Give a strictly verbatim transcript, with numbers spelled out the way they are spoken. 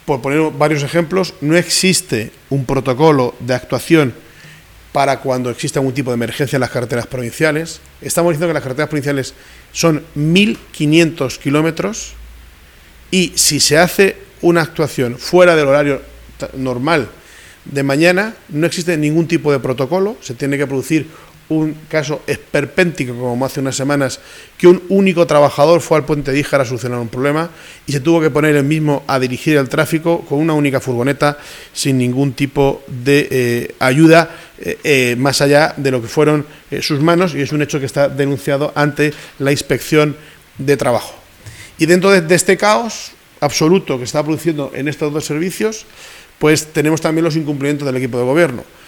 por poner varios ejemplos, no existe un protocolo de actuación para cuando existe algún tipo de emergencia en las carreteras provinciales. Estamos diciendo que las carreteras provinciales son mil quinientos kilómetros y si se hace una actuación fuera del horario normal de mañana, no existe ningún tipo de protocolo, se tiene que producir un caso esperpéntico, como hace unas semanas, que un único trabajador fue al puente de Íjar a solucionar un problema y se tuvo que poner él mismo a dirigir el tráfico con una única furgoneta sin ningún tipo de eh, ayuda eh, eh, más allá de lo que fueron eh, sus manos, y es un hecho que está denunciado ante la Inspección de Trabajo. Y dentro de, de este caos absoluto que se está produciendo en estos dos servicios, pues tenemos también los incumplimientos del equipo de gobierno.